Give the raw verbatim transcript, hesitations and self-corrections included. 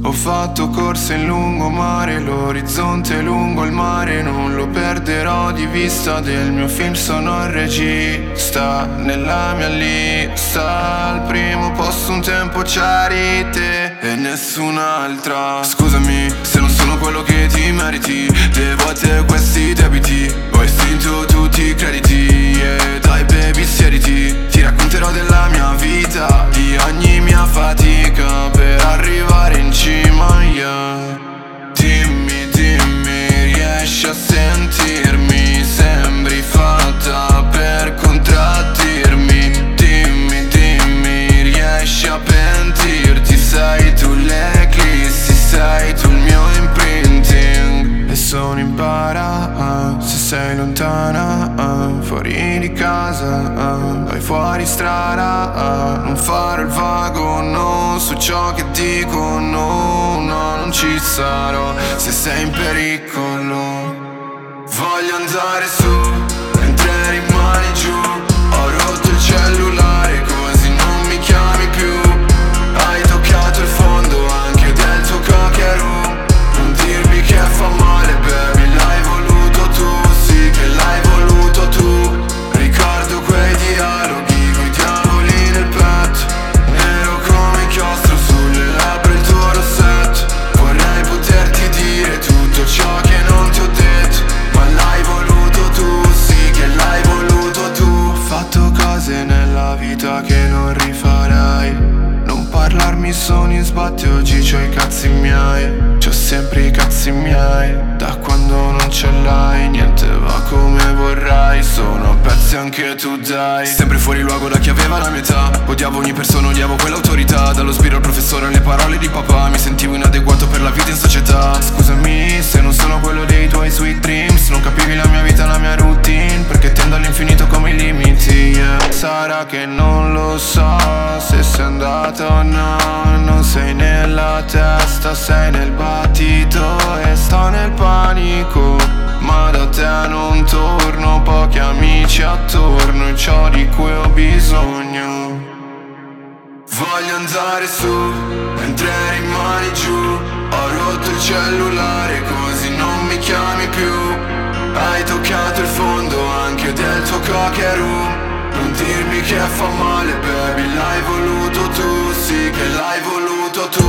Ho fatto corse in lungomare, l'orizzonte lungo il mare non lo perderò di vista. Del mio film sono il regista, nella mia lista al primo posto un tempo c'eri te e nessun'altra. Scusami se non sono quello che ti meriti, devo a te questi debiti, ho estinto tutti i crediti. E dai baby siediti, ti racconterò della mia vita, di ogni mia fatica per arrivare in cima, yeah. Dimmi, dimmi, riesci a sentirmi? Sembri fatta per contraddirmi. Dimmi, dimmi, riesci a pentirti? Sei tu l'eclissi, sei tu il mio imprinting. E sono in para, se sei lontana, fuori di casa, vai fuori strada. Non fare il vago, no, su ciò che dico, no, no, non ci sarò se sei in pericolo. Voglio andare su, mentre rimani giù. Ho rotto il cellulare così non mi chiami più. Hai toccato il fondo anche del tuo cocker room. Non dirmi che fa male baby, l'hai voluto tu, sì che l'hai voluto tu. Ricordo quei dialoghi coi diavoli nel petto, nero come inchiostro sulle labbra il tuo rossetto. Vorrei poterti dire tutto ciò che non ti ho detto, ma l'hai voluto tu, sì che l'hai voluto tu. Ho fatto cose nella vita che non rifarei, non parlarmi sono in sbatti, oggi c'ho i cazzi miei. C'ho sempre i cazzi miei, da quando non ce l'hai. Niente va come vorrai, sono a pezzi anche tu dai. Sempre fuori luogo da chi aveva la mia età, odiavo ogni persona, odiavo quell'autorità. Dallo spiro al professore alle parole di papà, mi sentivo inadeguato per la vita in società. Scusami se non sono quello dei tuoi sweet dreams, non capivi la mia vita, la mia routine, perché tendo all'infinito come i limiti, yeah. Sarà che non lo so se sei andato o no, non sei nella testa, sei nel battito e sto nel panico, ma da te non torno, pochi amici attorno e ciò di cui ho bisogno. Voglio andare su, mentre rimani giù. Ho rotto il cellulare così non mi chiami più. Hai toccato il fondo anche del tuo cocker room. Non dirmi che fa male baby, l'hai voluto tu, sì che l'hai voluto tu.